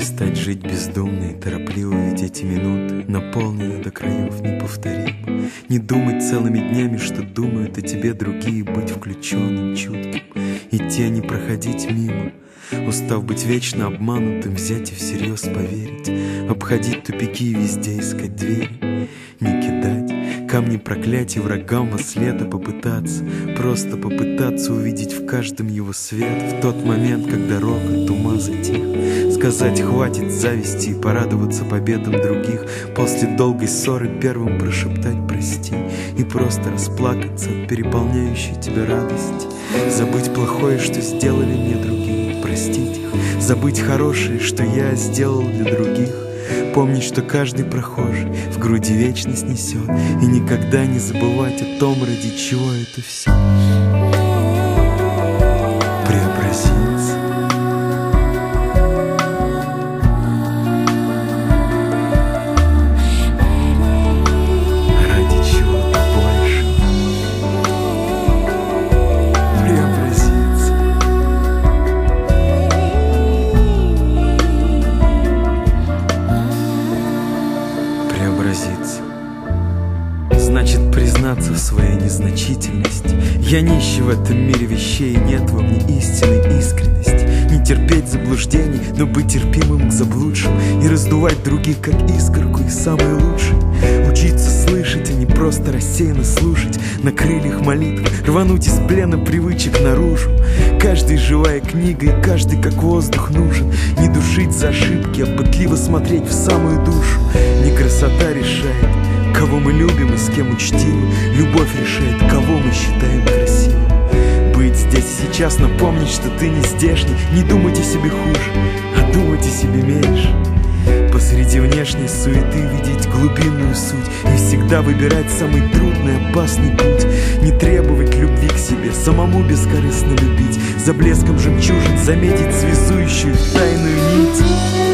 Перестать жить бездумно и торопливо, ведь эти минуты наполнены до краев неповторимо. Не думать целыми днями, что думают о тебе другие, быть включенным, чутким, идти, а не проходить мимо. Устав быть вечно обманутым, взять и всерьез поверить, обходить тупики и везде искать двери. Не кидать камни проклятий врагам во след, а попытаться, просто попытаться увидеть в каждом его свет. В тот момент, когда рокот ума затих, сказать хватит зависти и порадоваться победам других. После долгой ссоры первым прошептать прости и просто расплакаться от переполняющей тебя радости. Забыть плохое, что сделали мне другие, простить их. Забыть хорошее, что я сделал для других. Помнить, что каждый прохожий в груди вечность несет, и никогда не забывать о том, ради чего это все. Преобразиться. Ради чего-то большего. Преобразиться. Преобразиться значит признаться в своей незначительности. Я нищий в этом мире вещей, нет во мне истинной искренности. Не терпеть заблуждений, но быть терпимым к заблудшим и раздувать других, как искорку, и самое лучшее учиться слышать, а не просто рассеянно слушать. На крыльях молитв рвануть из плена привычек наружу. Каждый живая книга, и каждый как воздух нужен. Не душить за ошибки, а пытливо смотреть в самую душу. Не красота решает, кого мы любим и с кем учтивы. Любовь решает, кого мы считаем красивым. Быть здесь и сейчас, напомнить, что ты не здешний. Не думать о себе хуже, а думать о себе меньше. Посреди внешней суеты видеть глубинную суть и всегда выбирать самый трудный, опасный путь. Не требовать любви к себе, самому бескорыстно любить. За блеском жемчужин заметить связующую тайную нить.